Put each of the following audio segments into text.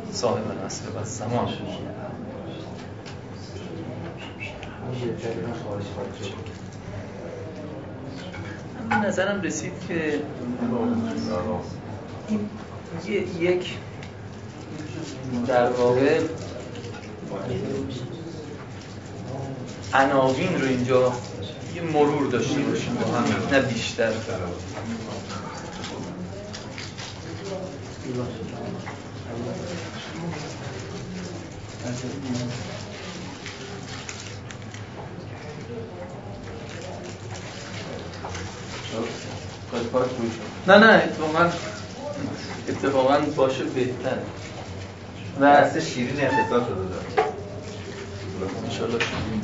صاحب العصر و الزمان. من نظرم رسید که یک در واقع عناوین رو اینجا یه مرور داشته باشیم با هم، نه بیشتر. نه اتفاقا باشه بهتر. و دست شیرین اختصاص شده داره انشالله شدیم.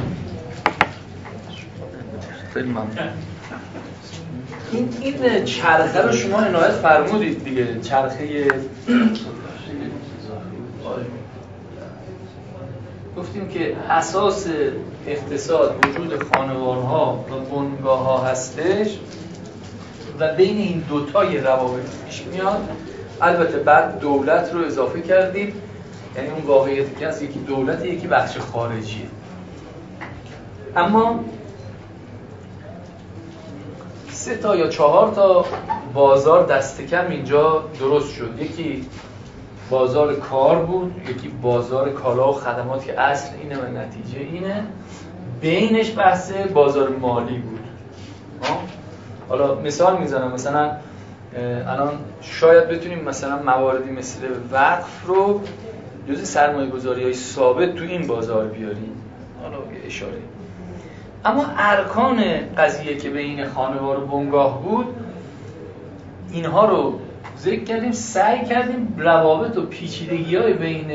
خیلی ممنون. این چرخه رو شما عنایت فرمودید دیگه، چرخه گفتیم که اساس اقتصاد وجود خانوارها و بنگاه‌ها هستش و بین این دوتا یه روابط پیش میاد. البته بعد دولت رو اضافه کردیم، یعنی اون واقعیتی که هست یکی دولته یکی بخش خارجیه. اما 3 تا یا 4 تا بازار دست کم اینجا درست شد. یکی بازار کار بود، یکی بازار کالا و خدمات که اصل اینه و نتیجه اینه، بینش بحث بازار مالی بود. حالا مثال میزنم، مثلا الان شاید بتونیم مثلا مواردی مثل وقف رو جزء سرمایه‌گذاری‌های ثابت تو این بازار بیاریم، حالا یه اشاره. اما ارکان قضیه که بین خانوار و بنگاه بود، اینها رو ذکر کردیم، سعی کردیم روابط و پیچیدگی‌های بین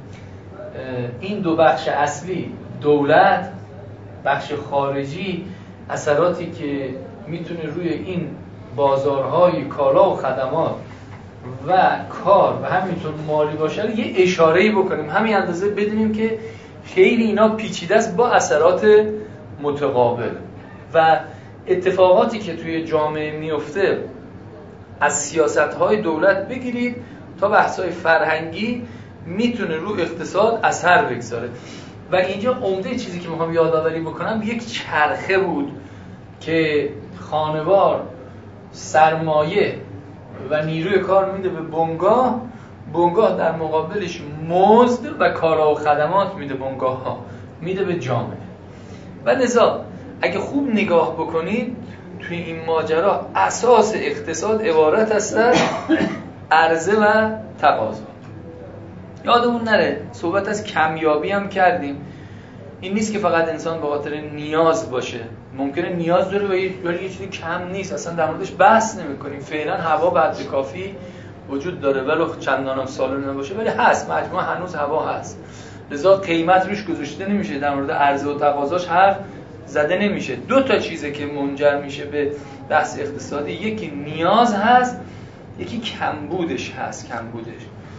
این دو بخش اصلی، دولت، بخش خارجی، اثراتی که میتونه روی این بازارهای کالا و خدمات و کار و همینطور مالی باشه رو یه اشاره‌ای بکنیم، همین اندازه بدونیم که خیلی اینا پیچیده است با اثرات متقابل و اتفاقاتی که توی جامعه میفته، از سیاست‌های دولت بگیرید تا بحث‌های فرهنگی، میتونه رو اقتصاد اثر بگذاره. و اینجا عمده چیزی که میخوام یادآوری بکنم یک چرخه بود که خانوار سرمایه و نیروی کار میده به بنگاه، بنگاه در مقابلش مزد و کالا و خدمات میده، بنگاه ها میده به جامعه. و لذا اگه خوب نگاه بکنید توی این ماجرا اساس اقتصاد عبارت است از عرضه و تقاضا. یادمون نره صحبت از کمیابی هم کردیم. این نیست که فقط انسان به خاطر نیاز باشه، ممکنه نیاز داره ولی یه چیزی کم نیست، اصلا در موردش بحث نمی‌کنیم. فعلا هوا بعد کافی وجود داره ولو چندان هم سالم نباشه، ولی هست، مجموعه هنوز هوا هست، لذا قیمت روش گذاشته نمیشه، در مورد عرضه و تقاضاش حرف زده نمیشه. 2 تا چیزه که منجر میشه به بحث اقتصادی، یکی نیاز هست، یکی کمبودش هست، کمبودش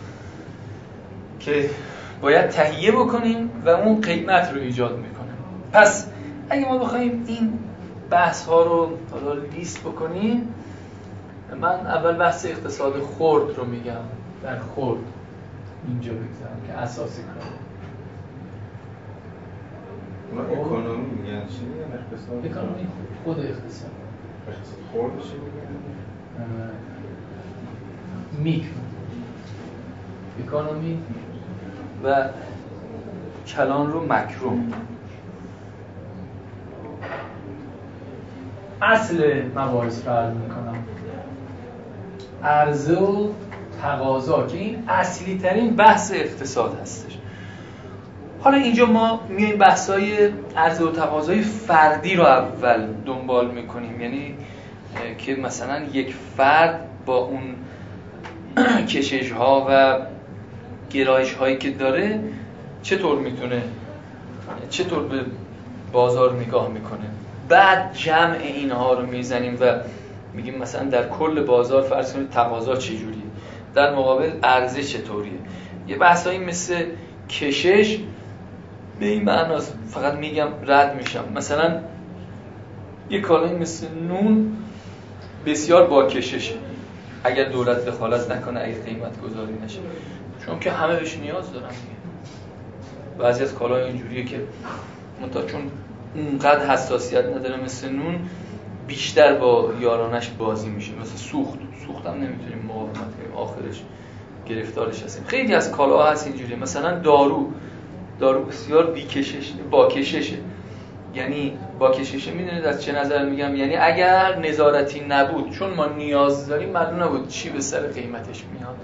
که باید تهیه بکنیم و اون قیمت رو ایجاد میکنه. پس اگه ما بخوایم این بحث ها رو حالا لیست بکنیم، من اول بحث اقتصاد خرد رو میگم، در خرد اینجا بگذارم که اساسی کاره. اکونومی میگن چی میگن؟ اقتصاد؟ اکونومی خود اقتصاد. اقتصاد خرد چی میگن؟ میکرو اکونومی و کلان رو مکرو. اصل مباحث رو عرض میکنم، عرضه و تقاضا که این اصلی ترین بحث اقتصاد هستش. حالا اینجا ما میایم بحث‌های عرضه و تقاضای فردی رو اول دنبال میکنیم، یعنی که مثلا یک فرد با اون کشش‌ها و گرایش‌هایی که داره چطور میتونه، چطور به بازار نگاه میکنه. بعد جمع اینها رو میزنیم و میگیم مثلا در کل بازار فرض کنید تقاضا چجوریه، در مقابل عرضه چطوریه. یه بحثایی مثل کشش به این معناست، فقط میگم رد میشم، مثلا یه کالایی مثل نون بسیار با کششه، اگر دولت دخالت نکنه، اگه قیمت گذاری نشه، چون که همه بهش نیاز دارن دیگه. بعضی از کالاهای اینجوریه که منتها چون اونقدر حساسیت نداره مثل نون، بیشتر با یارانش بازی میشه. مثل سوخت هم نمیتونیم مقاومت کنیم، آخرش گرفتارش هستیم. خیلی از کالاها هست اینجوریه. مثلا دارو بسیار با کششه. یعنی با کششه میدونید از چه نظر میگم؟ یعنی اگر نظارتی نبود، چون ما نیاز داریم، معلوم نبود چی به سر قیمتش میاد.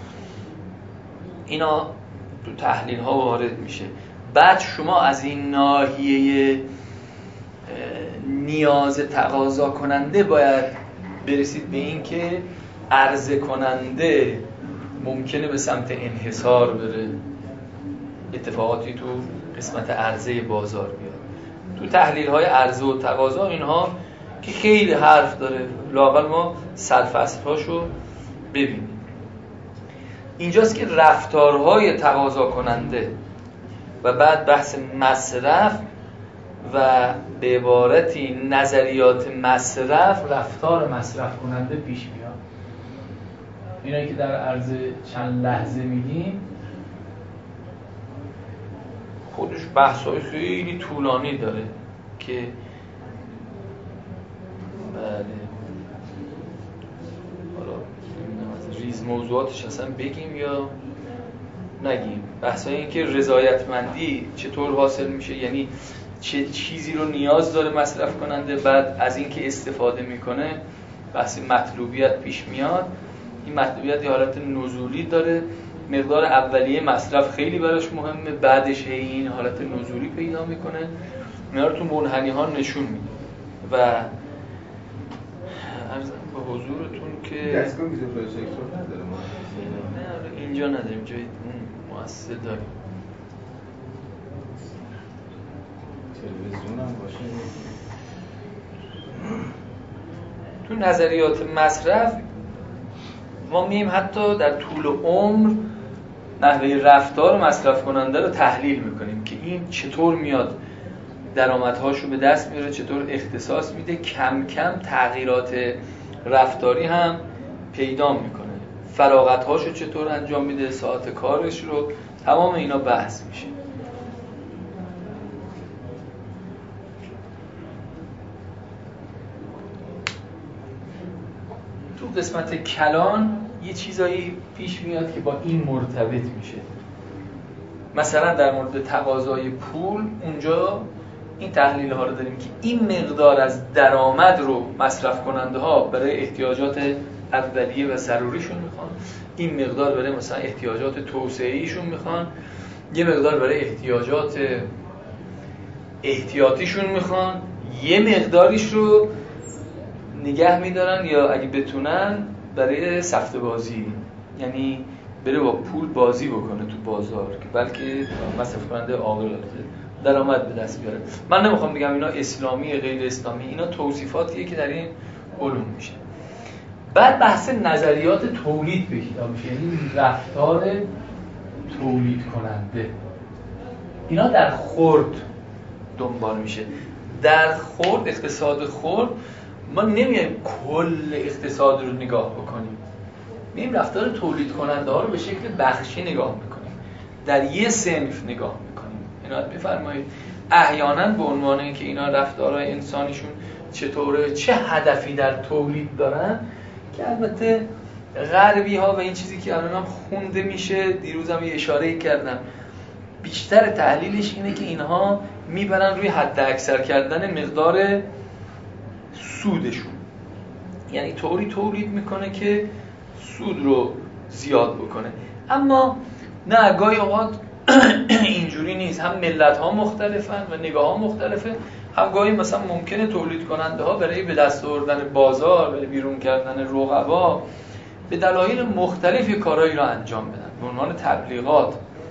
اینا تو تحلیل ها وارد میشه. بعد شما از این ناحیه نیاز تقاضا کننده باید برسید به این که عرضه کننده ممکنه به سمت انحصار بره، اتفاقاتی تو قسمت عرضه بازار بیاد. تو تحلیل های عرضه و تقاضا اینها که خیلی حرف داره، لااقل ما سرفصل‌هاشو ببینیم. اینجاست که رفتارهای تقاضا کننده و بعد بحث مصرف و به عبارتی نظریات مصرف، رفتار مصرف کننده پیش میاد. اینایی که در عرض چند لحظه میگیم خودش بحث‌های خیلی طولانی داره که بله حالا ریز موضوعاتش اصلا بگیم یا نگیم. بحث‌های این که رضایتمندی چطور حاصل میشه، یعنی چه چیزی رو نیاز داره مصرف کننده، بعد از این که استفاده میکنه بحث مطلوبیت پیش میاد. این مطلوبیت یه حالت نزولی داره، مقدار اولیه مصرف خیلی براش مهمه، بعدش این حالت نزولی پیدا میکنه. اینا رو تو منحنی ها نشون میده و عرضم به حضورتون که دستگاه میزه پروژکتور نداره ما؟ نه اینجا نداریم، جای مؤثر داریم. تلویزیون هم باشه. تو نظریات مصرف ما مییم حتی در طول عمر نحوه رفتار مصرف کننده رو تحلیل میکنیم که این چطور میاد درآمدهاشو به دست میاره، چطور اختصاص میده، کم کم تغییرات رفتاری هم پیدا میکنه، فراغتهاشو چطور انجام میده، ساعت کارش رو، تمام اینا بحث میشه. تو قسمت کلان یه چیزایی پیش میاد که با این مرتبط میشه. مثلا در مورد تقاضای پول اونجا این تحلیل ها رو داریم که این مقدار از درآمد رو مصرف کننده ها برای احتیاجات اولیه و ضروریشون میخوان، این مقدار برای مثلا احتیاجات توسعه‌ایشون میخوان، یه مقدار برای احتیاجات احتیاطیشون میخوان، یه مقداریش رو نگه میدارن یا اگه بتونن برای سفته بازی، یعنی بره با پول بازی بکنه تو بازار که بلکه مصرف کننده عاقل درآمد به دست بیاره. من نمیخوام بگم اینا اسلامی غیر اسلامی، اینا توصیفاتیه که در این علوم میشه. بعد بحث نظریات تولید پیدا میشه، یعنی رفتار تولید کننده. اینا در خرد دنبال میشه. در خرد، اقتصاد خرد، ما نمیایم کل اقتصاد رو نگاه بکنیم، میایم رفتار تولید کننده ها رو به شکل بخشی نگاه میکنیم، در یه صنف نگاه میکنیم. عنایت بفرمایید احیانا به عنوان اینکه اینا رفتارهای انسانیشون چطوره، چه هدفی در تولید دارن، که البته غربی ها و این چیزی که الان هم خونده میشه، دیروزم یه اشاره‌ای کردم، بیشتر تحلیلش اینه که اینها میبرن روی حد اکثر کردن مقدار سودشون، یعنی طوری تولید میکنه که سود رو زیاد بکنه. اما نه، گاهی اوقات اینجوری نیست، هم ملت ها مختلفن و نگاه ها مختلفه، هم گاهی مثلا ممکنه تولید کننده ها برای به دست آوردن بازار، برای بیرون کردن رقبا، به دلایل مختلفی کارهایی رو انجام بدن به عنوان تبلیغات.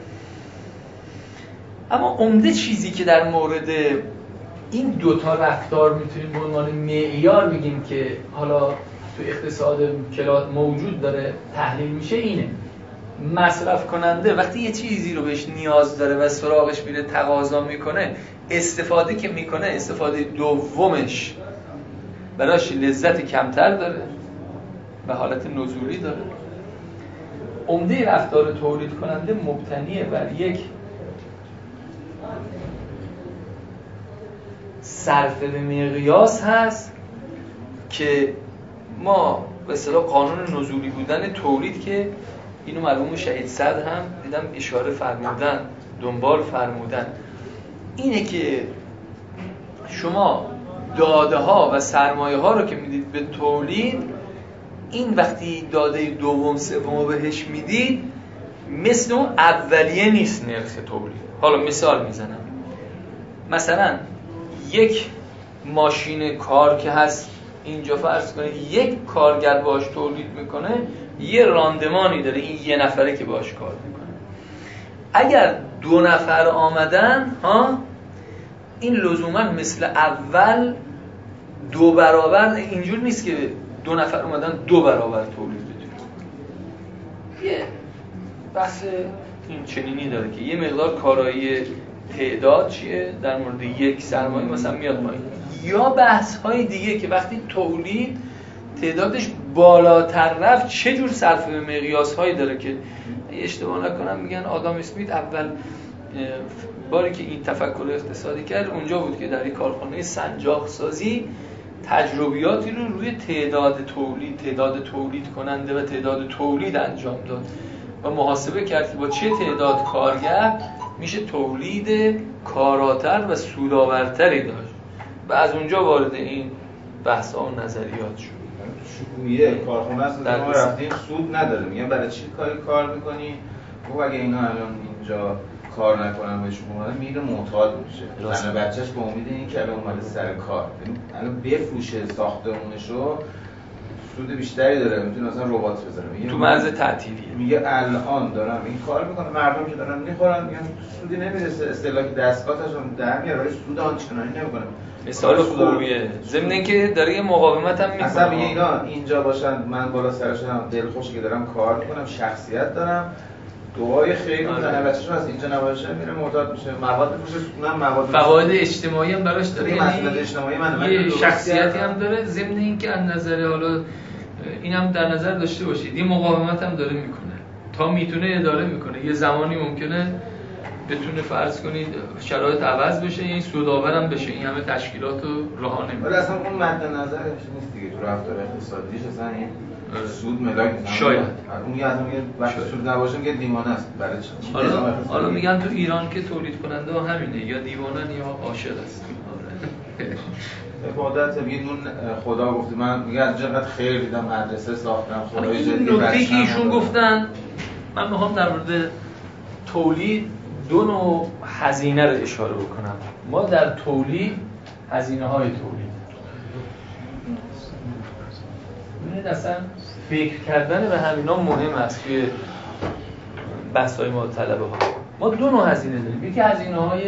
اما عمده چیزی که در مورد این دوتا رفتار میتونیم به عنوان معیار بگیم که حالا تو اقتصاد موجود داره تحلیل میشه، اینه: مصرف کننده وقتی یه چیزی رو بهش نیاز داره و سراغش میره تقاضا میکنه، استفاده که میکنه، استفاده دومش براش لذت کمتر داره و حالت نزولی داره. عمده رفتار تولید کننده مبتنیه بر یک صرفه به مقیاس هست که ما به اصطلاح قانون نزولی بودن تولید که اینو مرحوم شهید صدر هم دیدم اشاره فرمودن، دنبال فرمودن، اینه که شما داده ها و سرمایه ها رو که میدید به تولید، این وقتی داده دوم سوم بهش میدید مثل اون اولیه نیست نرخ تولید. حالا مثال میزنم، مثلا یک ماشین کار که هست اینجا فرض کنید یک کارگر باش تولید میکنه، یه راندمانی داره، این یه نفره که باش کار میکنه. اگر 2 نفر آمدن این لزوما مثل اول 2 برابر، اینجور نیست که 2 نفر اومدن 2 برابر تولید بدن. یه بحث این چنینی داره که یه مقدار کارایی تعداد چیه در مورد یک سرمایه مثلا میاد پایین، یا بحث های دیگه که وقتی تولید تعدادش بالاتر رفت چه جور صرف به مقیاس هایی داره که اشتباه نکنم میگن آدام اسمیت اول باری که این تفکر اقتصادی کرد اونجا بود که در یک کارخانه سنجاق سازی تجربیاتی رو روی تعداد تولید کننده و تعداد تولید انجام داد و محاسبه کرد که با چه تعداد کارگر میشه تولید کاراتر و سودآورتری داشت و از اونجا وارد این بحث ها و نظریات شد. شکویه کارخونه هست که ما رفتیم سود نداره، میگن برای چی کار میکنی؟ خب اگه اینا الان اینجا کار نکنن بهش اومده میره معتاد میشه، زن بچهش به امید این که الان اومده سر کار الان بفروشه ساختمونشو سود بیشتری داره، میتونه مثلا ربات بذاره تو مرز تعطیلیه. میگه الان دارم این کار میکنم، مردم که دارن میخورن میگن سودی نمیرسه، اصطلاحی دستگاهشون در میاره ولی سود آنچنانی نمیکنه. مثال خوبیه، ضمن اینکه داره یه مقاومت هم میکنه. اصلا میگه اینا اینجا باشن من بالا سرشون دلخوشه که دارم کار میکنم، شخصیت دارم، دعای خیلی زنه بچه‌شون از اینجا نباشه میره معتاد میشه، مواد میفروشه، من مواد فواید اجتماعی هم براش داره، یعنی مسئله اجتماعی یه شخصیتی هم داره، ضمن اینکه از نظر حالا اینم در نظر داشته باشید یه مقاومت هم داره میکنه تا میتونه اداره میکنه. یه زمانی ممکنه بتونه فرض کنید شرایط عوض بشه، این سودآورم بشه، این همه تشکیلات رو راه نمیده. ولی اصلا اون مد نظرش نیست دیگه تو رفتار اقتصادیش، اصلا این سود ملاک نیست. شاید اون یه میگه وقتی سود نباشه میگه دیوانه است. برای چی؟ حالا میگن تو ایران که تولید کننده ها همینه، یا دیوانن یا عاشق است. عبادت میدون خدا گفته، من میگه چقدر خیر دیدم، مدرسه ساختم، خدای جدی نکته که ایشون گفتن من میخوام در مورد تولید 2 نوع هزینه رو اشاره بکنم. ما در تولید هزینه های تولید ببینید اصلا فکر کردن به همینا مهم است که بحث های ما طلبه ها. ما 2 نوع هزینه داریم، یکی هزینه های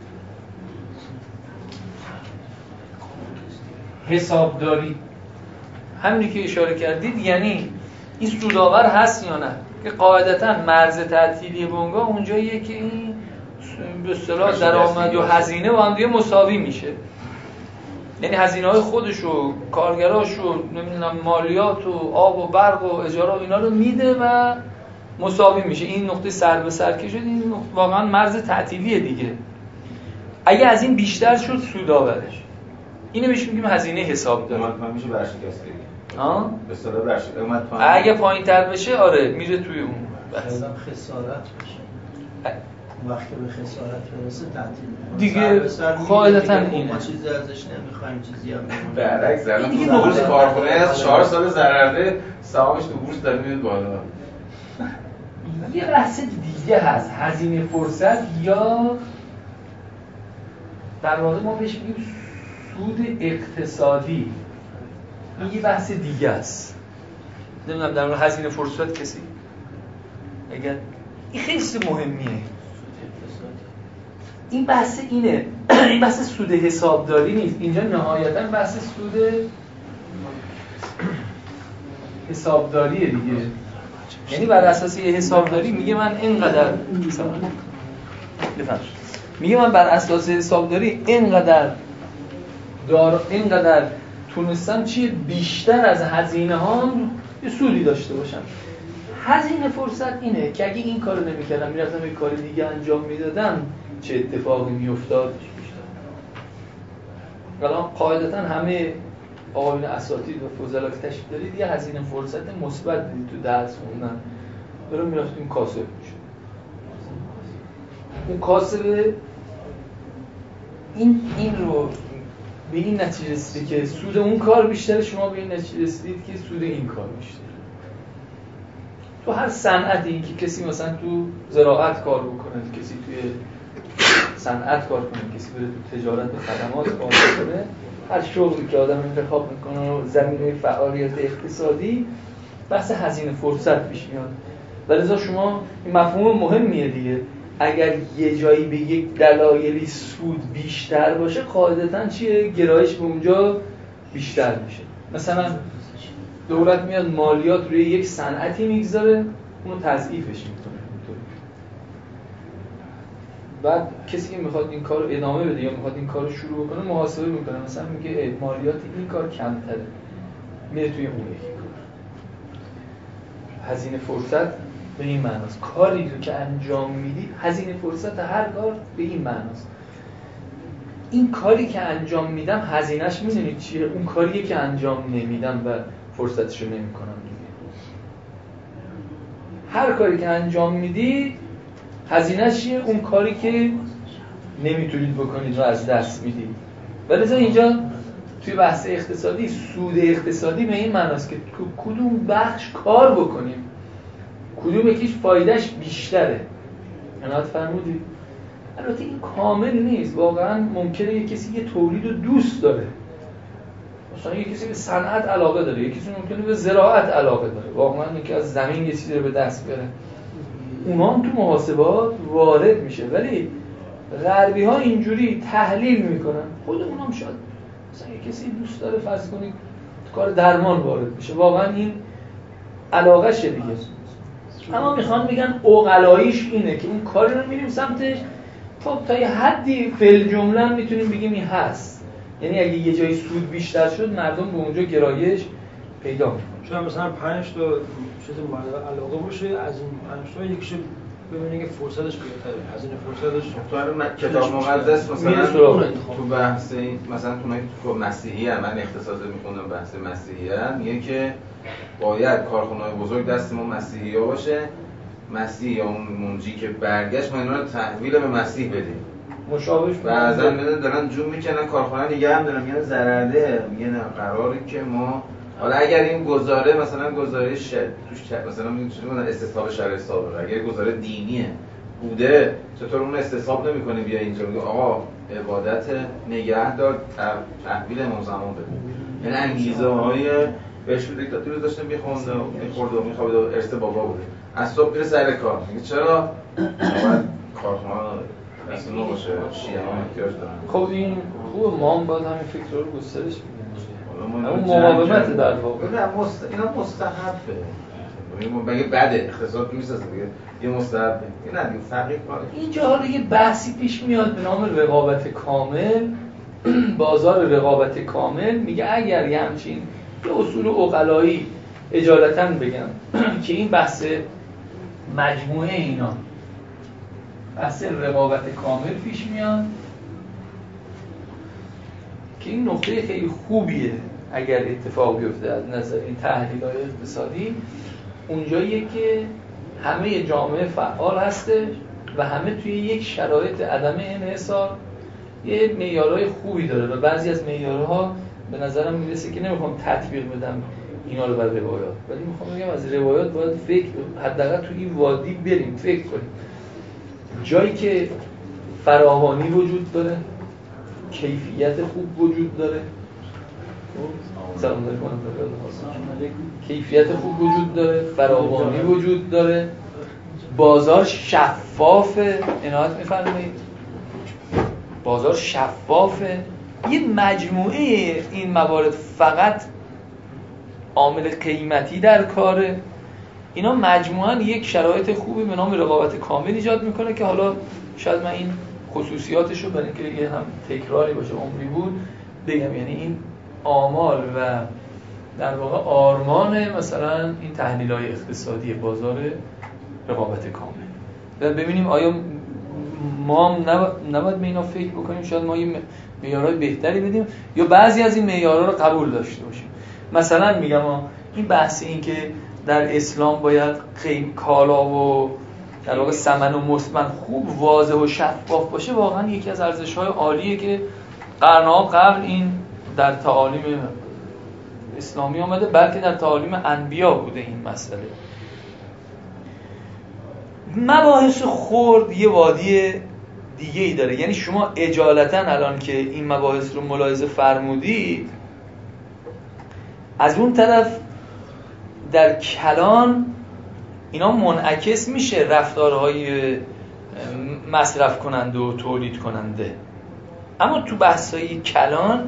حسابداری، همینی که اشاره کردید، یعنی این سودآور هست یا نه، که قاعدتا مرز تعطیلی بنگاه اونجاییه که این به اصطلاح درآمد و هزینه با هم دیگه مساوی میشه، یعنی هزینه‌های خودش و کارگراش و نمیدونم مالیات و آب و برق و اجاره و اینا رو میده و مساوی میشه. این نقطه سر به سر که شد، این واقعا مرز تعطیلیه دیگه. اگه از این بیشتر شد سودآورش، اینو بهش میگیم هزینه حسابداری. من میشه برشکستگی. به اصطلاح اگه پایین‌تر بشه آره میره توی اون بحث. خسارت بشه. وقتی به خسارت برسه تعطیل دیگه قاعدتاً اینه. ما چیزی ازش نمیخوایم، چیزی هم نمیخوایم. برعکس الان تو بورس کارخونه از 4 سال ضررده، سهامش تو بورس داره میاد بالا. یه بحث دیگه هست، هزینه فرصت، یا در واقع ما بهش میگیم سود اقتصادی. این یه بحث دیگه است. نمیدونم در مورد هزینه فرصت کسی اگر این خیلی مهمیه. این بحث اینه، این بحث سود حسابداری نیست. اینجا نهایتاً بحث سود حسابداریه دیگه. یعنی بر اساس یه حسابداری میگه من اینقدر میگه من بر اساس حسابداری اینقدر تونستم چیه بیشتر از هزینه هام یه سودی داشته باشم. هزینه فرصت اینه که اگه این کارو نمی‌کردم میرفتم یه کار دیگه انجام میدادم چه اتفاقی میافتاد. الان قاعدتا همه آقایون اساتید و فضلا که تشریف دارید یه هزینه فرصت مثبت دیدید تو درس خوندن. برام میرفتیم کاسب میشه. اون کاسب این رو به این نتیجه رسیدید که سود اون کار بیشتره، شما به این نتیجه رسیدید که سود این کار بیشتره. تو هر صنعتی این که کسی مثلا تو زراعت کار بکنه، کسی توی صنعت کار کنه، کسی بره تو تجارت و خدمات کار کنه، هر شغلی که آدم انتخاب میکنه و زمینه فعالیت اقتصادی بحث هزینه فرصت پیش میاد. لذا شما این مفهوم مهمیه دیگه. اگر یه جایی به یک دلایلی سود بیشتر باشه قاعدتاً چیه؟ گرایش به اونجا بیشتر میشه. مثلا دولت میاد مالیات روی یک صنعتی میگذاره، اونو تضعیفش میکنه. بعد کسی که میخواد این کارو ادامه بده یا میخواد این کارو شروع بکنه محاسبه میکنه، مثلا میگه مالیات این کار کمتره، میره توی اون یکی کار. هزینه فرصت به این معناست. کاری رو که انجام میدی، هزینه فرصت هر کار به این معناست. این کاری که انجام میدم هزینه‌اش میدونید چیه؟ اون کاریه که انجام نمیدم و فرصتشو نمیکنم دیگه. هر کاری که انجام میدی هزینه‌اش چیه؟ اون کاری که نمیتونید بکنید و از دست میدید. ولی اینجا توی بحث اقتصادی سود اقتصادی به این معناست که کدوم بخش کار بکنیم، کدوم یکیش فایدهش بیشتره. عنایت فرمودید؟ البته این کامل نیست. واقعا ممکنه یک کسی یه تولید رو دوست داره، مثلا یک کسی به صنعت علاقه داره، یک کسی ممکنه به زراعت علاقه داره، واقعا یکی از زمین یه چیزی رو به دست بیاره، اونا هم تو محاسبات وارد میشه. ولی غربی ها اینجوری تحلیل میکنن. خودمون هم شاید مثلا یک کسی دوست داره فرض کنید تو کار درمان وارد میشه، واقعا این علاقه شه دیگه. اما میخوان بگن عقلاییش اینه که اون کاری رو میریم سمتش. خب تا یه حدی فعل جمله هم میتونیم بگیم این هست. یعنی اگه یه جایی سود بیشتر شد مردم به اونجا گرایش پیدا میکنن. شاید مثلا 5 تا چیز مورد علاقه باشه، از این 5 تا یکیشو ببینید که فرصتش بیشتره، هزینه فرصتش. تو کتاب مقدس مثلا تو بحث مثلا تو مسیحیت، من اقتصاد میخونم بحث مسیحیت میگه که باید کارخانه‌های بزرگ دست ما مسیحی‌ها باشه، مسیح یا اون منجی که برگشت ما اینا رو تحویل به مسیح بدیم. مشابهش بعضا میدن دارن جون میکنن کارخانه دیگه هم دارن میگن ضررده، میگن قراره که ما حالا اگر این گزاره مثلا گزاره توش مثلا میگن استصحاب شرع سابقه، اگر گزاره دینیه بوده چطور اون استصحاب نمیکنه بیا اینجا بگه آقا عبادت نگه دار تحویل امام زمان بده. یعنی انگیزه های بهش دیکتاتوری رو داشته میخونده و میخورده و میخوابید و ارث بابا بوده. از صبح میره سر کار. میگه چرا؟ باید کارخانه دست ما باشه، شیعه ها احتیاج دارن. خب این خوبه، ما هم باید همین فکر رو گسترش بدیم. اون مقاومت در واقع. اینا مستحبه. مگه بده اقتصاد میسازه دیگه. یه مستحبه. این نه دیگه فقیه کار. اینجا حالا یه بحثی پیش میاد به نام رقابت کامل. بازار رقابت کامل میگه اگر یه همچین یه اصول عقلایی اجالتا بگم که این بحث مجموعه اینا بحث رقابت کامل پیش میاد که این نقطه خیلی خوبیه اگر اتفاق بیفته از نظر این تحلیل‌های اقتصادی. اونجاییه که همه جامعه فعال هسته و همه توی یک شرایط عدم انحصار یه معیارهای خوبی داره و بعضی از معیارها به نظرم میرسه که نمیخوام تطبیق بدم اینا رو بر روایات، ولی میخوام بگم از روایات باید فکر حداقل تو این وادی بریم فکر کنیم. جایی که فراوانی وجود داره، کیفیت خوب وجود داره، سلام علیکم، کیفیت خوب وجود داره، فراوانی وجود داره، بازار شفافه، عنایت می‌فرمایید، بازار شفافه، یه مجموعه این موارد فقط عامل قیمتی در کاره، اینا مجموعاً یک شرایط خوبی به نام رقابت کامل ایجاد میکنه که حالا شاید من این خصوصیاتش رو برای اینکه یه هم تکراری باشه عمری بود بگم. یعنی این آمال و در واقع آرمان مثلا این تحلیل‌های اقتصادی بازار رقابت کامل. و ببینیم آیا ما نباید به اینا فکر بکنیم، شاید ما یه معیارهای بهتری بدیم یا بعضی از این معیارها رو قبول داشته باشیم. مثلا میگم این بحث این که در اسلام باید کالا و در واقع ثمن و مثمن خوب واضح و شفاف باشه، واقعا یکی از ارزش‌های عالیه که قرن‌ها قبل این در تعالیم اسلامی آمده، بلکه در تعالیم انبیا بوده این مسئله. مباحث خرد یه وادی دیگه ای داره، یعنی شما اجالتا الان که این مباحث رو ملاحظه فرمودید، از اون طرف در کلان اینا منعکس میشه رفتارهای مصرف کننده و تولید کننده، اما تو بحثای کلان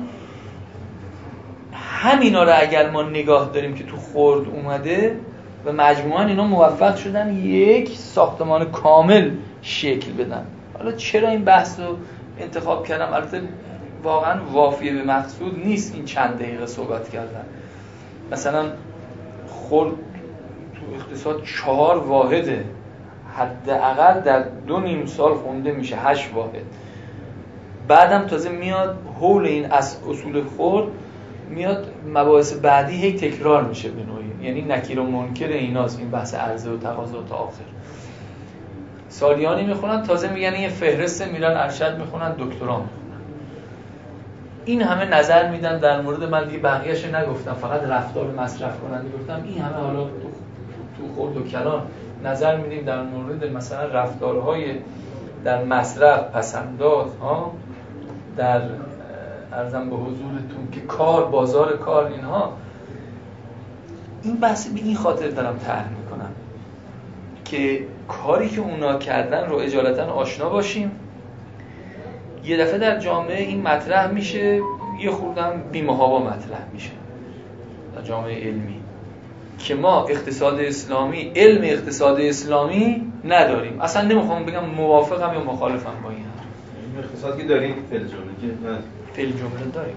همینا رو اگر ما نگاه داریم که تو خرد اومده و مجموعاً اینا موفق شدن یک ساختمان کامل شکل بدن. حالا چرا این بحث رو انتخاب کردم؟ البته واقعاً وافیه به مقصود نیست این چند دقیقه صحبت کردن. مثلا خرد تو اقتصاد 4 واحده، حداقل در 2.5 سال خونده میشه 8 واحد. بعدم تازه میاد حول این اصول خرد میاد مباحث بعدی هی تکرار میشه به نوعی، یعنی نکیر و منکر ایناست این بحث عرضه و تقاضا تا آخر. سالیانی میخونن تازه میگن این فهرست، میرن ارشد میخونن، دکترا میخونن. این همه نظر میدن در مورد، من دیگه بقیه‌اش نگفتم، فقط رفتار مصرف کننده گفتم. این همه حالا تو خرد و کلان نظر میدیم در مورد مثلا رفتارهای در مصرف، پسنداز ها، در عرضم به حضورتون که کار، بازار کار، اینها. این بحث به این خاطر دارم طرح میکنم که کاری که اونا کردن رو اجالتا آشنا باشیم. یه دفعه در جامعه این مطرح میشه، یه خوردم بی‌محابا مطرح میشه در جامعه علمی که ما اقتصاد اسلامی، علم اقتصاد اسلامی نداریم. اصلا نمیخوام بگم موافقم یا مخالفم با این حرف. علم اقتصاد که داریم فل جمله داریم.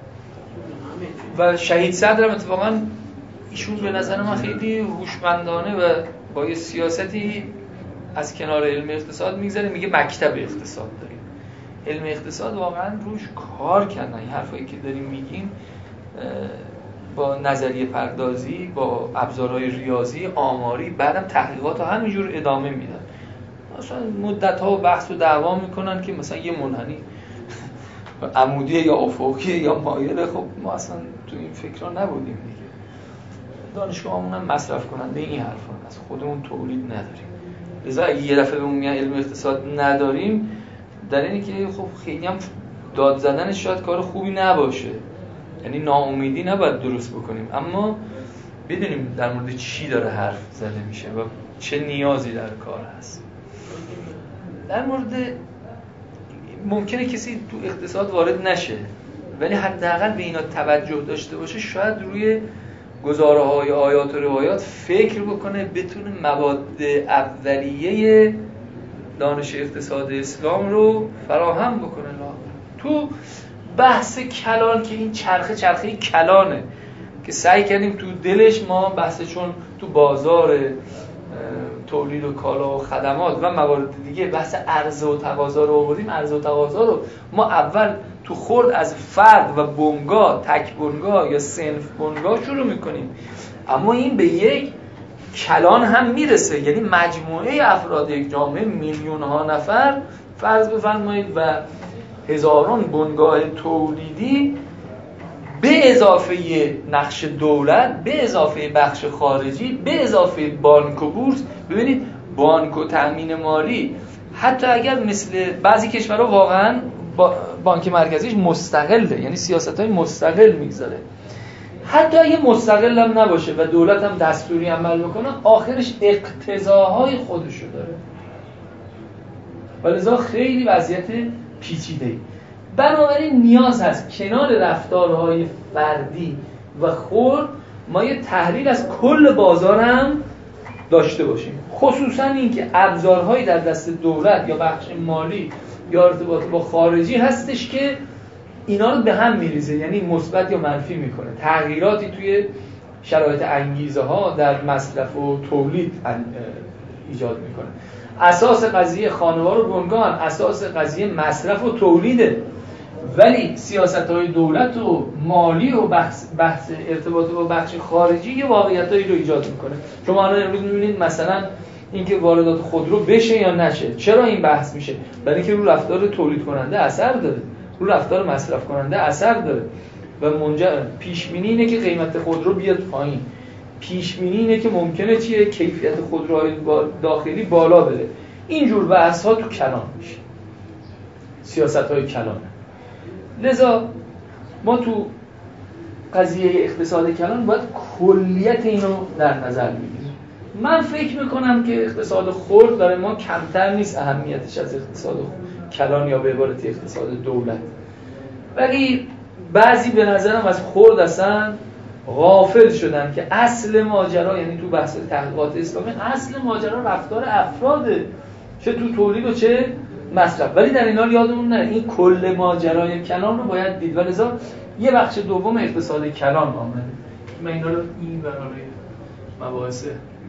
و شهید صدرم اتفاقا ایشون به نظر من خیلی هوشمندانه و با یه سیاستی از کنار علم اقتصاد میگذره، میگه مکتب اقتصاد داریم. علم اقتصاد واقعا روش کار کردن. این حرفایی که داریم میگیم با نظریه پردازی، با ابزارهای ریاضی، آماری، بعدم تحقیقات ها همینجور ادامه میدن. مثلا مدت ها بحث و دعوا میکنن که مثلا یه منحنی عمودی یا افقی یا مایل. خب ما اصلا تو این فکرها نبودیم دیگه. دانشگاهمون هم مصرف کننده این حرفا، از خودمون تولید نداریم. لذا اگه یه دفعه بهمون میگن علم اقتصاد نداریم، در اینه که خب خیلی هم داد زدنش شاید کار خوبی نباشه، یعنی ناامیدی نباید درست بکنیم، اما بدونیم در مورد چی داره حرف زده میشه و چه نیازی در کار هست. در مورد ممکنه کسی تو اقتصاد وارد نشه ولی حداقل به اینا توجه داشته باشه، شاید روی گزاره‌های آیات و روایات فکر بکنه، بتونه مواد اولیه دانش اقتصاد اسلام رو فراهم بکنه. تو بحث کلان که این چرخه کلانه که سعی کردیم تو دلش ما بحث، چون تو بازار تولید و کالا و خدمات و موارد دیگه بحث عرضه و تقاضا رو آوردیم. عرضه و تقاضا رو ما اول تو خرد از فرد و بنگاه، تک بنگاه یا صنف بنگاه شروع میکنیم، اما این به یک کلان هم میرسه، یعنی مجموعه افراد یک جامعه، میلیون ها نفر فرض بفرمایید و هزاران بنگاه تولیدی به اضافه نقش دولت، به اضافه بخش خارجی، به اضافه بانک و بورس. ببینید بانک و تأمین مالی، حتی اگر مثل بعضی کشورها واقعا بانک مرکزیش مستقله، یعنی سیاست‌های مستقل میگذاره، حتی اگه مستقل هم نباشه و دولت هم دستوری عمل بکنه، آخرش اقتضاهای خودشو داره. ولذا خیلی وضعیت پیچیده‌ای. بنابراین نیاز هست کنار رفتارهای فردی و خرد ما یه تحلیل از کل بازار هم داشته باشیم، خصوصا اینکه ابزارهایی در دست دولت یا بخش مالی یا ارتباط با خارجی هستش که اینا رو به هم میریزه، یعنی مثبت یا منفی میکنه، تغییراتی توی شرایط انگیزه ها در مصرف و تولید ایجاد میکنه. اساس قضیه خانوار و بنگاه اساس قضیه مصرف و تولیده، ولی سیاست‌های دولت و مالی و بحث ارتباط با بخش خارجی یه واقعیتایی رو ایجاد میکنه. شما الان امروز می‌بینید مثلا اینکه واردات خودرو بشه یا نشه. چرا این بحث میشه؟ برای اینکه رو رفتار تولید کننده اثر داره، رو رفتار مصرف کننده اثر داره و پیش بینی اینه که قیمت خودرو بیاد پایین. پیش بینی اینه که ممکنه چیه؟ کیفیت خودروهای داخلی بالا بره. اینجور بحث‌ها تو کلان میشه، سیاست‌های کلان. لذا ما تو قضیه اقتصاد کلان باید کلیت اینو در نظر بگیریم. من فکر میکنم که اقتصاد خرد برای ما کمتر نیست اهمیتش از اقتصاد کلان یا به عبارتی اقتصاد دولت، ولی بعضی به نظرم از خرد اصلا غافل شدن که اصل ماجرا، یعنی تو بحث تحقیقات اسلامی اصل ماجرا رفتار افراده، چه تو تولید و چه مصرف. ولی در این حال یادمون نره این کل ماجرای کلان رو باید دید و لذا یه بخش دوم اقتصاد کلان آمده. من اینا رو این برای مباحث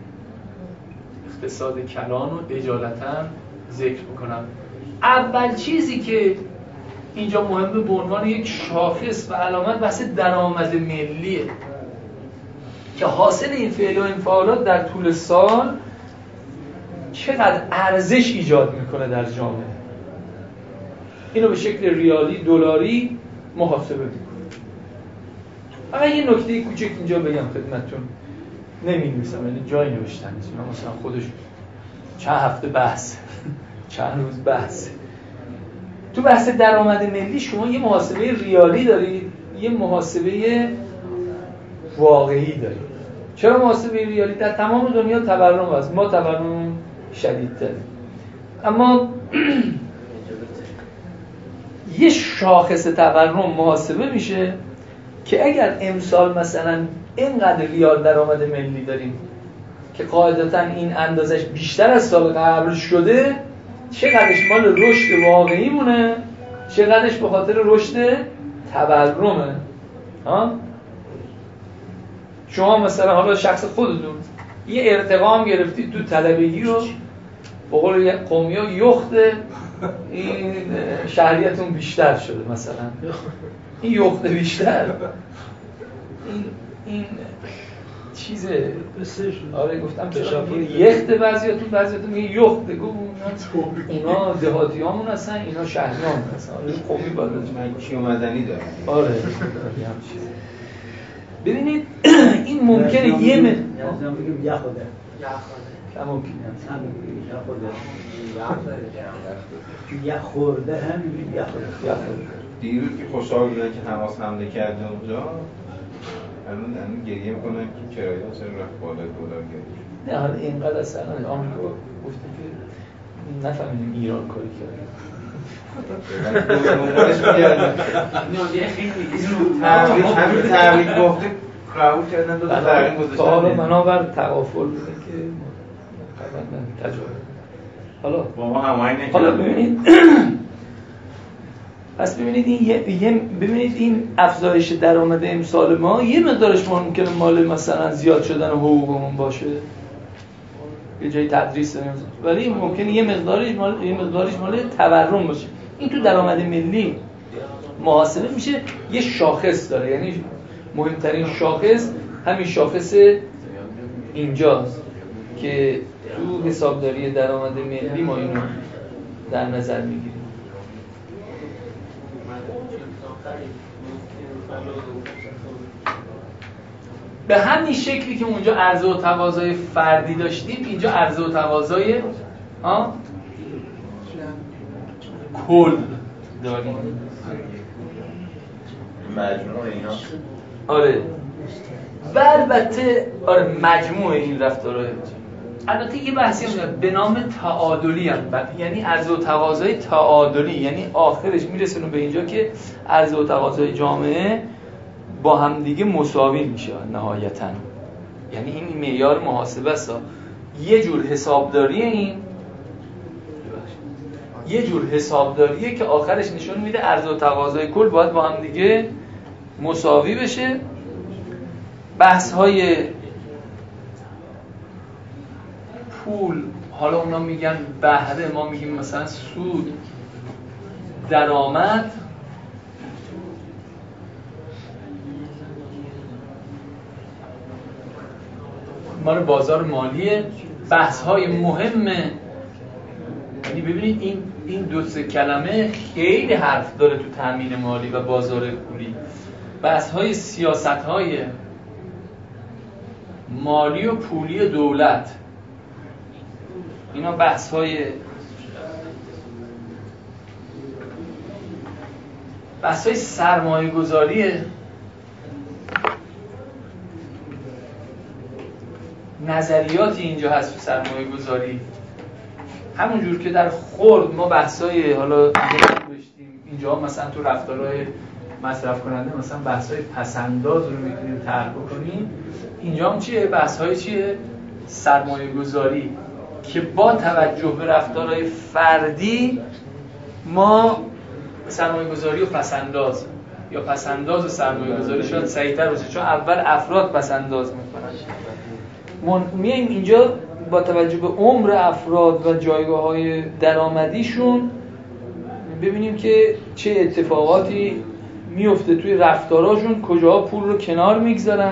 اقتصاد کلان رو اجالتا ذکر میکنم. اول چیزی که اینجا مهمه به عنوان یک شاخص و علامت بحث درآمد ملیه که حاصل این فعل و انفعالات در طول سال چقدر ارزش ایجاد میکنه در جامعه. اینو به شکل ریالی دلاری محاسبه میکنه. فقط یه نکته کوچک اینجا بگم خدمتتون، نمی‌نویسم یعنی جایی نوشتم نیست، مثلا خودش چند هفته بحث چند روز بحث. تو بحث درآمد ملی شما یه محاسبه ریالی دارید، یه محاسبه واقعی دارید. چرا محاسبه ریالی؟ در تمام دنیا تورم هست، ما تورم شدیدتره، اما یه شاخص تورم محاسبه میشه که اگر امسال مثلا اینقدر ریال درآمد ملی داریم که قاعدتاً این اندازش بیشتر از سال قبل شده، چقدرش مال رشد واقعی مونه، چقدرش به خاطر رشد تورمه. شما مثلا حالا شخص خودتون یه ارتقام گرفتید تو طلبگی رو، به قول قومی‌ها یخت این شهریتون بیشتر شده، مثلا این یخت بیشتر، این چیزه. آره گفتم یخت، بعضیاتون میگه یخت، بگو اونا دهاتی هامون هستن، اینا شهری هامون هستن. آره قومی باید مکی و مدنی داره. آره ببینید این ممکنه یه یه خوده ممکنه یه خورده هم یه خورده. دیروز که خوشحال بودن که حماس حمله کرده اونجا، الان گریه میکنن که کرایه ها چرا رفت بالا، دلار گرفت. نه حالا اینقدر اصلا آمریکا گفته که نفهمیدیم ایران کاری کرده. همین تحریک گفته قبول کردن، دو تا تحریک گذاشتن. حالا منابر تغافل بوده که تجربه. حالا با ما هماهنگ نکردن. حالا ببینید پس ببینید این افزایش درآمد امسال ما یه مقدارش ممکنه مال مثلا زیاد شدن حقوقمون باشه، یه جای تدریس داریم، ولی ممکنه یه مقدارش مال تورم باشه. این تو درآمد ملی محاسبه میشه، یه شاخص داره، یعنی مهمترین شاخص همین شاخص اینجاست که تو حسابداری درآمد ملی ما اینو در نظر میگیریم. به همین شکلی که اونجا عرضه و تقاضای فردی داشتیم، اینجا عرضه و تقاضای کل داریم. مجموع اینا. آره و البته آره مجموع این رفتارهای. البته یه بحثی هم به نام تعادلی هم، یعنی عرضه و تقاضای تعادلی، یعنی آخرش میرسونه به اینجا که عرضه و تقاضای جامعه با هم دیگه مساوی میشه نهایتاً. یعنی این معیار محاسبه است، یه جور حسابداری این یه جور حسابداریه که آخرش نشون میده عرضه و تقاضای کل باید با هم دیگه مساوی بشه. بحث‌های پول، حالا اونا میگن بهره، ما میگیم مثلا سود، درآمد. مال بازار مالیه. بحث‌های مهمه، یعنی ببینید این دو سه کلمه خیلی حرف داره تو تامین مالی و بازار پولی. بحث‌های سیاست‌های مالی و پولی دولت، اینا بحث‌های سرمایه‌گذاریه. نظریاتی اینجا هست تو سرمایه‌گذاری، همونجور که در خرد ما بحث‌های حالا داشتیم اینجا، مثلا تو رفتارهای مصرف کننده مثلا بحث‌های پسنداز رو میتونیم طرح بکنیم. اینجا هم چیه؟ بحث‌های چیه؟ سرمایه‌گذاری که با توجه به رفتارهای فردی ما سرمایه‌گذاری و پسنداز یا پسنداز و سرمایه‌گذاری شاید صحیح‌تر باشه، چون اول افراد پسنداز میکنن. میایم اینجا با توجه به عمر افراد و جایگاه‌های درآمدیشون ببینیم که چه اتفاقاتی میفته توی رفتاراشون، کجاها پول رو کنار میگذارن.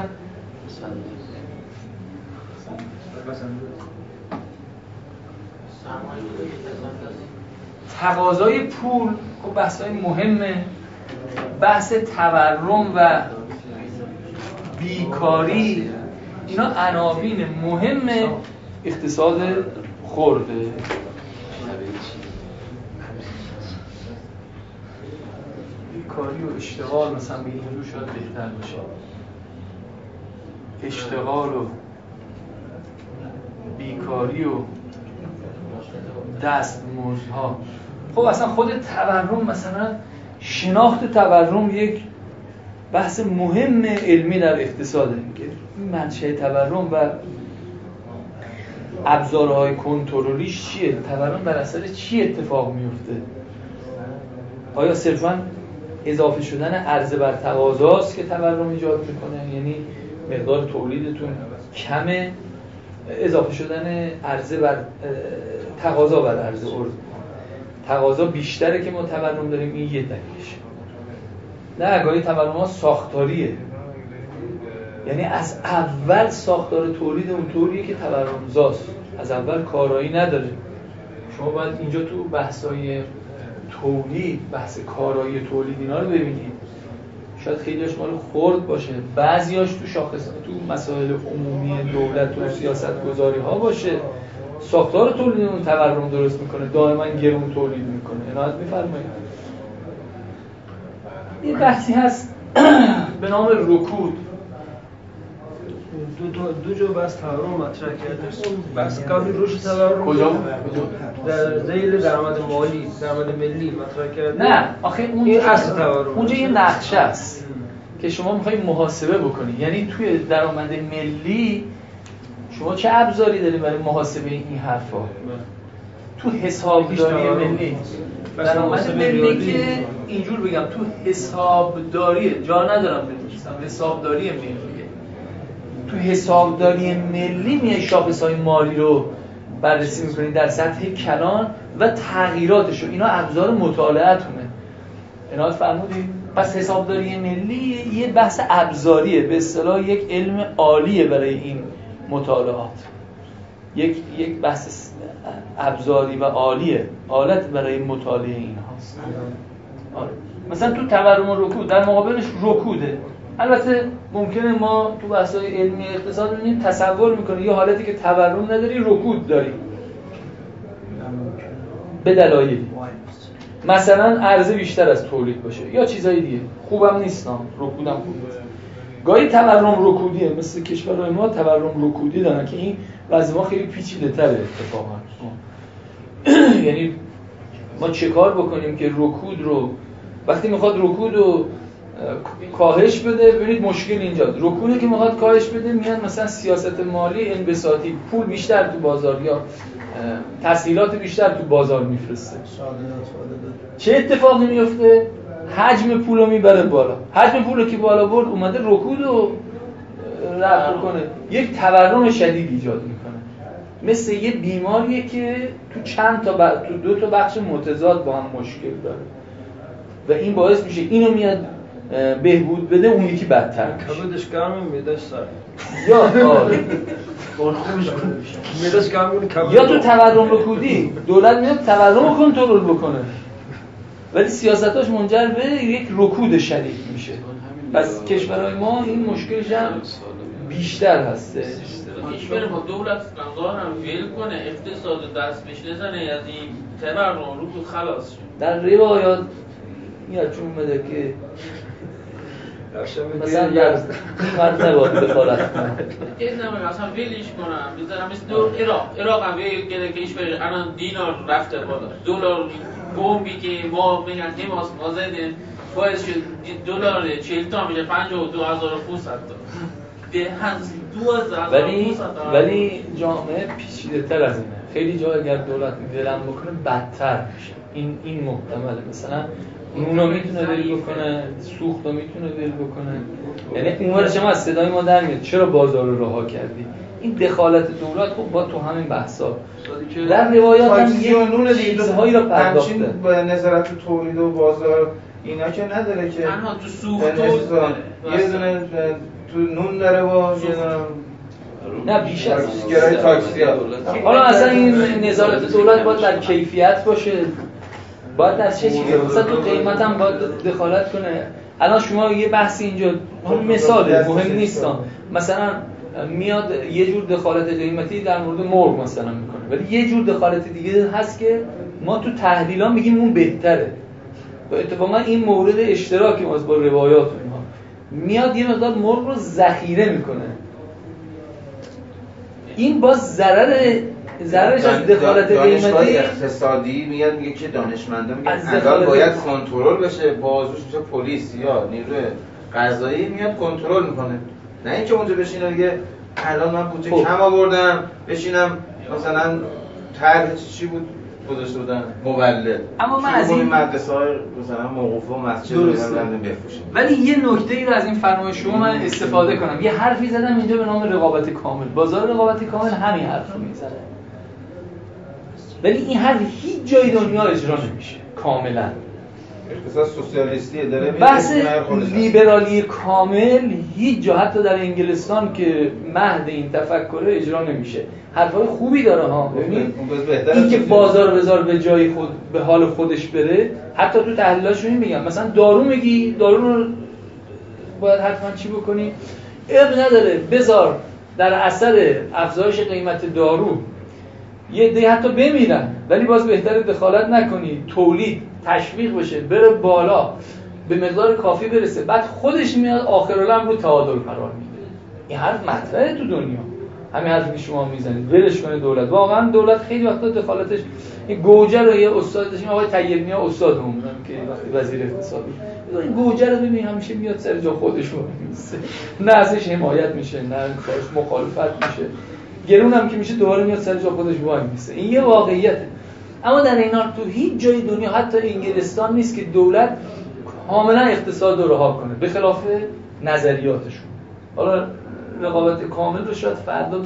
تقاضای پول خب بحث‌های مهمه. بحث تورم و بیکاری، اینا عناوین مهم اقتصاد خرده. بیکاری و اشتغال مثلا به اینجور شاید بهتر باشه. اشتغال و بیکاری و دستمزدها. خب اصلا خود تورم، مثلا شناخت تورم یک بحث مهم علمی در اقتصاده که منشأ تورم و ابزارهای کنترلیش چیه، تورم بر اثر چی اتفاق میفته. آیا صرفاً اضافه شدن عرضه بر تقاضاست که تورم ایجاد میکنه، یعنی مقدار تولیدتون کمه، اضافه شدن عرضه بر تقاضا بر عرضه، تقاضا بیشتره که ما تورم داریم، این یه دلیلشه. نه، گاهی تورم ها ساختاریه، یعنی از اول ساختار تولید اون طوریه که تورمزاست، از اول کارایی نداره. شما باید اینجا تو بحثای تولید، بحث کارایی تولید اینا رو ببینید. شاید خیلیش مال خرد باشه، بعضیاش تو شاخص تو مسائل عمومی دولت و سیاست گذاری ها باشه. ساختار تولید اون تورم درست میکنه، دائما گرون تولید میکنه. عنایت میفرمایید. یه بحثی هست به نام رکود. دو جو بحث تورم مطرح کرده. بحث قبلی روش تورم کجا؟ در ذیل درآمد مالی، درآمد ملی مطرح کرده. نه، آخه اون اصل تورم اونجا یه نقشه است که شما میخواید محاسبه بکنید. یعنی توی درآمد ملی شما چه ابزاری دارید برای محاسبه این حرفا؟ تو حسابداری ملی، درآمد ملی که اینجور بگم تو حسابداری جا ندارم بنویسم، حسابداری ملی. تو حسابداری ملی میای شاخص‌های مالی رو بررسی میکنید در سطح کلان و تغییراتشو. اینا ابزار مطالعه‌تونه. عنایت فرمودید. پس حسابداری ملی یه بحث ابزاریه، به اصطلاح یک علم عالیه برای این مطالعات. یک بحث ابزاری و عالیه، آلت برای مطالعه این هاست. مثلا تو تورم و رکود، در مقابلش رکوده. البته ممکنه ما تو بحث‌های علمی اقتصاد ببینیم تصور می‌کنی یه حالتی که تورم نداری رکود داری به دلایلی، مثلا عرضه بیشتر از تولید باشه یا چیزای دیگه. خوبم نیستم، رکودم خوبه. گاهی تورم رکودیه، مثل کشورهای ما تورم رکودی دارن که این وضع ما خیلی پیچیده‌تره اتفاقا. یعنی ما چه کار بکنیم که رکود رو، وقتی میخواد رکود رو کاهش بده، ببینید مشکل اینجاست. رکودی که میخواد کاهش بده میان مثلا سیاست مالی انبساطی، پول بیشتر تو بازار یا تسهیلات بیشتر تو بازار میفرسته. چه اتفاقی میفته؟ حجم پولو میبره بالا. حجم پولو که بالا برد اومده رکود رو رفع کنه، یک تورم شدید ایجاد میکنه. مثل یه بیماریه که تو تو 2 تا بخش متضاد با هم مشکل داره و این باعث میشه اینو میاد بهبود بده، اون یکی بدتر میشه. کبدش گرمه، معده‌اش سرد. یا آره معده‌اش گرمه، یا تو تورم رکودی دولت میاد تورم رو کنترل بکنه ولی سیاستاش منجر به یک رکود شدید میشه. پس کشورهای ما این مشکلش هم بیشتر هسته. کشور با دولت قضا هم ویل کنه، اقتصاد دست بهش نزنه، از این تورم رکود خلاص شه. در روایات میاد چون اومده که مثلا در این مرتبه دخالت کنه. این نمیگه اصلا ویلش کنم بذارم مثل عراق هم ویل کنه که ایش بره الان دینار رفته بالا، دلار بمبی که ما میگن نماز ما زدیم باعث شد دلار 40 تا میشه 52,500 تا. ولی جامعه پیچیده تر از اینه. خیلی جا اگر دولت ولم بکنه بدتر میشه. این محتمله. مثلا نونو میتونه ول بکنه، سوختو میتونه ول بکنه. یعنی اونور شما از صدای ما در میاد چرا بازار رو رها کردی؟ این دخالت دولت خب با تو همین بحثا در روایات هم یه چیزهایی رو پرداخته. با نظارت تولید و بازار اینا که نداره که تنها تو سوخت یه دونه تو نون داره و یه دونه نه بیش از گرای تاکسی ها. حالا اصلا این نظارت دولت باید در کیفیت باشه، باید در چه چیزی مثلا تو قیمت هم باید دخالت کنه. الان شما یه بحثی اینجا مثاله مهم نیستم، مثلا میاد یه جور دخالت قیمتی در مورد مرغ مثلا میکنه ولی یه جور دخالت دیگه هست که ما تو تحلیلا میگیم اون بهتره و اتفاقا این مورد اشتراکی ماست با روایات اونها. میاد یه مقدار مرغ رو ذخیره میکنه، این باز ضررش از دخالت قیمتی اقتصادی میاد میگه که دانشمندان میگن الان باید کنترل بشه، بازوش میشه پلیس یا نیروی قضایی میاد کنترل میکنه، نه اینکه اونجا بشینه دیگه الان من بودجه کم آوردم بشینم مثلا طرح چی بود گذاشته بودن مولد، اما من از این مدرسه‌های مثلا موقوفه و مسجد رو بفروشیم. ولی یه نکته‌ای رو از این فرمایش شما من استفاده کنم. یه حرفی زدم اینجا به نام رقابت کامل. بازار رقابت کامل همین حرف رو میزنه ولی این حرف هیچ جای دنیا اجرا نمیشه کاملا. اقتصاد سوسیالیستی داره بحث لیبرالی کامل هیچ جا حتی در انگلستان که مهد این تفکره اجرا نمیشه. حرفای خوبی داره ها. ببینید این که بازار بذار به جای خود به حال خودش بره، حتی تو تحلیلاشون میگم مثلا دارو میگی دارو رو باید حتما چی بکنی؟ اب نداره بذار در اثر افزایش قیمت دارو یه عده حتی بمیرن ولی باز بهتره دخالت نکنی، تولید تشویق بشه بره بالا به مقدار کافی برسه، بعد خودش میاد آخرالامر رو تعادل قرار میده. این حرف مطرحه تو دنیا، همین حرفی که شما میزنید ولش کنه دولت. واقعا دولت خیلی وقتا دخالتش این گوجه رو یه استاد داشتیم آقای طیب‌نیا استادمون که وقتی وزیر اقتصاد بود، این گوجه رو ببین همیشه میاد سر جا خودش رو میسه، نه ازش حمایت میشه نه کارش مخالفت میشه، گرون هم که میشه دوباره میاد سر جا خودش وای میسه. این یه واقعیته. اما در این حال تو هیچ جای دنیا حتی انگلستان نیست که دولت کاملا اقتصاد رو رها کنه به خلاف نظریاتشون. حالا رقابت کامل رو شاید فردا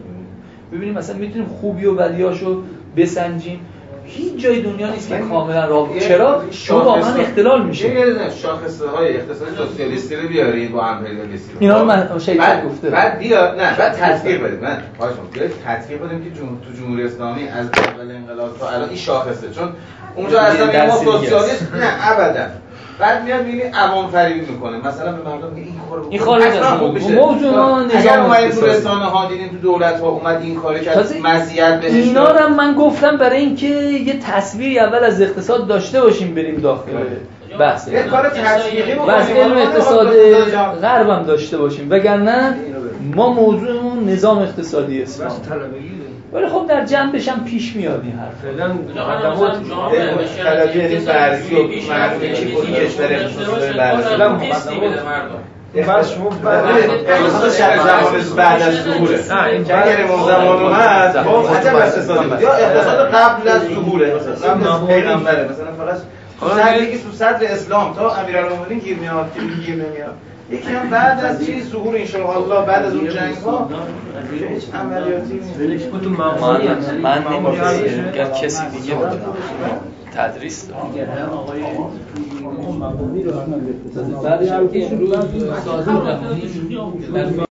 ببینیم مثلا میتونیم خوبی و بدیاشو بسنجیم. هیچ جای دنیا نیست که کاملا راه. چرا؟ چون واقعا اختلال میشه. یه شاخصه‌های اقتصادی سوسیالیستی رو بیارید با امپریالیستی. اینا رو من شیطان گفته. بعد بیاد نه بعد تطبیق بدید. من خواهش می‌کنم تطبیق بدیم که تو جمهوری اسلامی از اول انقلاب تا الان این شاخصه، چون اونجا اصلا ما سوسیالیست نه ابدا. بعد میاد میبینی عوام فریبی میکنه، مثلا به مردم میگه این کارو موضوع ما نظام رسانه ها دیدیم تو دولت ها اومد این کارو کرد مزیت بهش. اینا رو من گفتم برای اینکه یه تصویری اول از اقتصاد داشته باشیم بریم داخل بحث. یه کار تشویقی بکنیم، واسه علم اقتصاد غرب هم داشته باشیم، وگرنه ما موضوعمون نظام اقتصادی اسلام ولی خب در جنبش هم پیش میاد این حرف. طلبی یعنی فرضی و معلومه که کدوم کشور اقتصادی داره بررسی بعد شما بعد از ظهوره که اگر امام زمان اومد خب عجب اقتصادی بود یا اقتصاد قبل از ظهوره مثلا قبل از پیغمبره مثلا فقط یکی تو صدر اسلام تا امیرالمومنین گیر میاد که گیر نمیاد یکی هم بعد از چی ظهور ان شاء الله بعد از اون جنگ ها هیچ عملیاتی نیست. من نمی‌دونم اگر کسی دیگه بود تدریس بعدش هم که امروز سازی